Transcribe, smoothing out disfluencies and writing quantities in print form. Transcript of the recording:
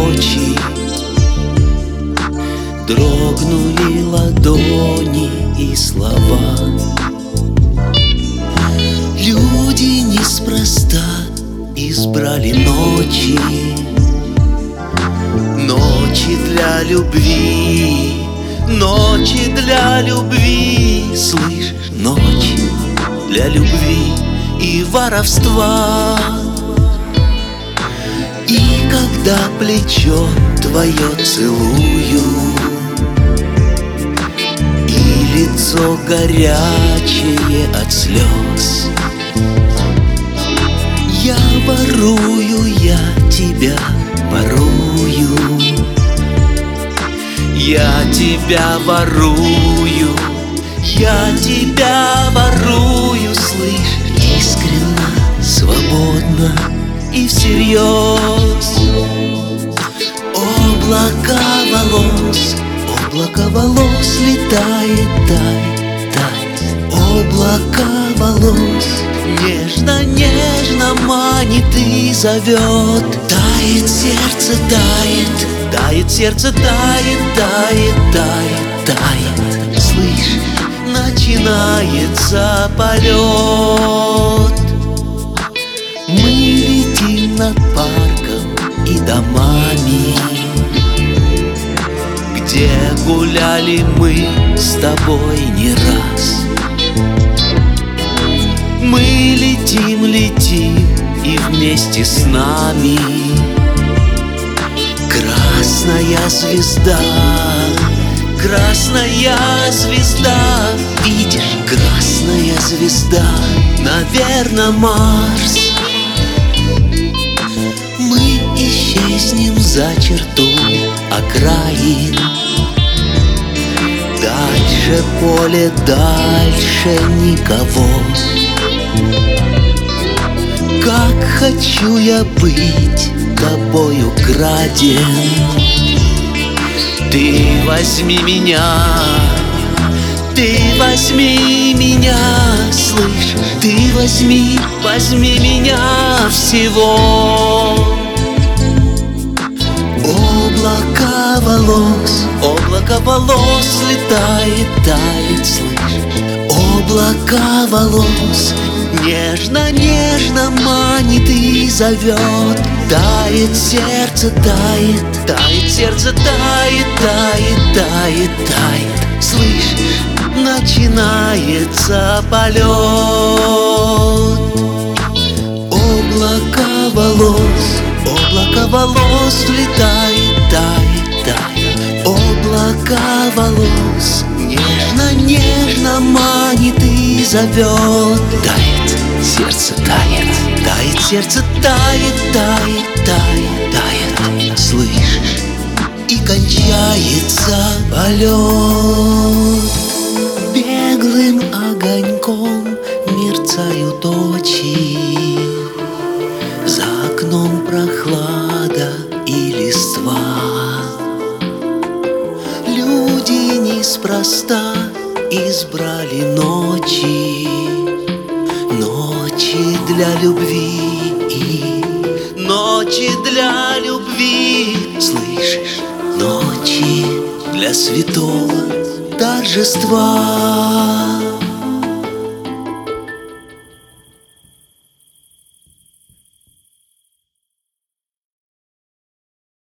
ночи, дрогнули ладони и слова. Люди неспроста избрали ночи, ночи для любви, ночи для любви. Слышишь, ночи для любви и воровства. И когда плечо твое целую, и лицо горячее от слез, я ворую, я тебя ворую, я тебя ворую, я тебя ворую. Слышь, искренно, свободно и всерьез. Облако волос летает, тай, тай. Облако волос нежно, нежно манит и зовет. Тает сердце, тает, тает сердце, тает, тает, тает, тает. Слышь, начинается полет. Мы летим над парком и домами, где гуляли мы с тобой не раз. Мы летим, летим, и вместе с нами красная звезда, красная звезда. Видишь, красная звезда, наверно, Марс. Мы исчезнем за черту окраин. Дальше поле, дальше никого. Как хочу я быть тобою краден. Ты возьми меня, ты возьми меня, слышь, ты возьми, возьми меня всего. Облако волос летает, тает, слышь. Облако волос нежно, нежно манит и зовет. Тает сердце, тает, тает сердце, тает, тает, тает, тает. Слышишь, начинается полет. Облако волос летает, тает, тает. Облако волос нежно, нежно манит и зовет. Тает, сердце тает, тает, сердце тает, тает, тает, тает. Слышишь, и кончается полет. Беглым огоньком мерцают очи, за окном прохлада и листва. Люди неспроста избрали ночи, ночи для любви и ночи для любви. Слышишь, ночи для святого торжества.